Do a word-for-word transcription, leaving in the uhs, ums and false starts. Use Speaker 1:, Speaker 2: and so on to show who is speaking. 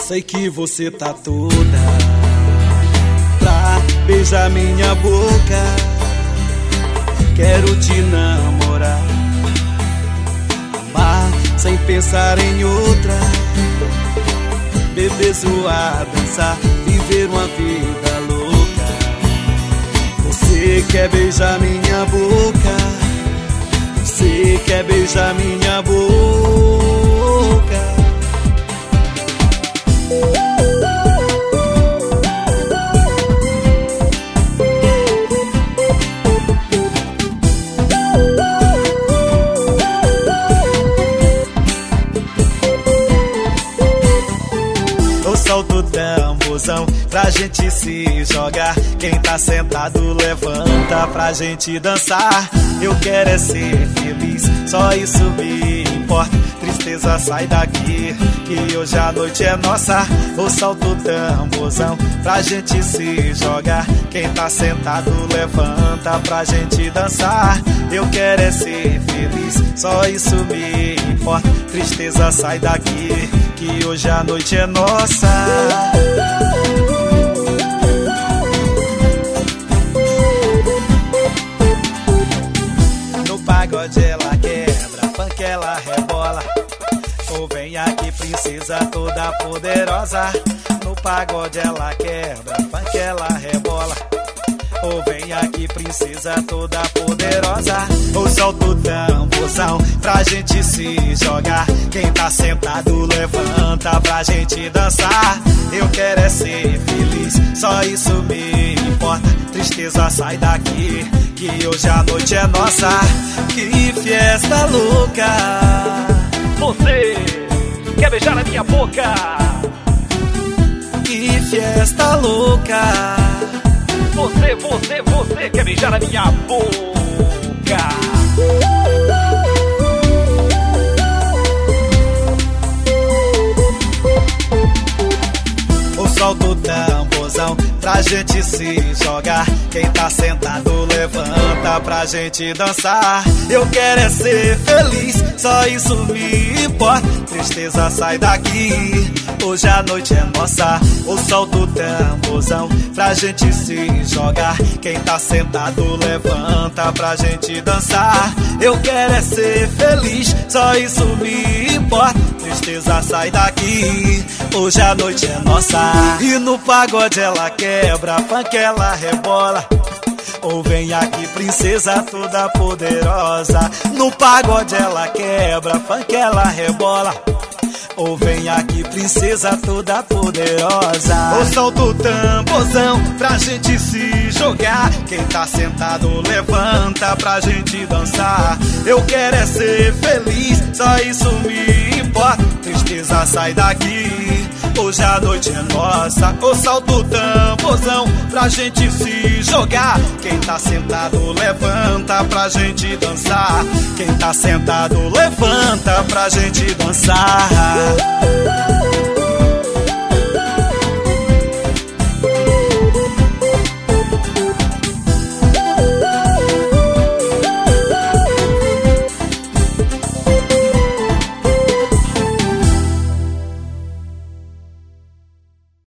Speaker 1: sei que você tá toda pra beijar minha boca. Quero te namorar, amar sem pensar em outra, beber, zoar, dançar, viver uma vida louca. Você quer beijar minha boca, você quer beijar minha boca. Solta o tamborzão pra gente se jogar. Quem tá sentado levanta pra gente dançar. Eu quero é ser feliz, só isso me importa. Tristeza sai daqui, que hoje a noite é nossa. Ou solta o tamborzão pra gente se jogar. Quem tá sentado levanta pra gente dançar. Eu quero é ser feliz, só isso me importa. Tristeza sai daqui, que hoje a noite é nossa. No pagode ela quebra, funk ela rebola. Ou vem aqui princesa toda poderosa. No pagode ela quebra, funk ela rebola. Ou vem aqui princesa toda poderosa. Ou solta o tamborzão pra gente se jogar. Quem tá sentado levanta pra gente dançar. Eu quero é ser feliz, só isso me importa. Tristeza sai daqui, que hoje a noite é nossa. Que festa louca.
Speaker 2: Você quer beijar a minha boca?
Speaker 1: Que festa louca.
Speaker 2: Você, você, você quer beijar a minha boca?
Speaker 1: Ou solta o tamborzão pra gente se jogar. Quem tá sentado levanta pra gente dançar. Eu quero é ser feliz, só isso me importa. Tristeza sai daqui, hoje a noite é nossa. Ou solta o tamborzão pra gente se jogar. Quem tá sentado levanta pra gente dançar. Eu quero é ser feliz, só isso me importa. Tristeza sai daqui, hoje a noite é nossa. E no pagode ela quebra, funk ela rebola. Ou vem aqui princesa toda poderosa. No pagode ela quebra, funk ela rebola. Ou vem aqui princesa toda poderosa. Ou solta o tamborzão pra gente se jogar. Quem tá sentado levanta pra gente dançar. Eu quero é ser feliz, só isso me importa. Tristeza sai daqui, hoje a noite é nossa. Ou solta o tamborzão pra gente se jogar. Quem tá sentado levanta pra gente dançar. Quem tá sentado levanta pra gente dançar.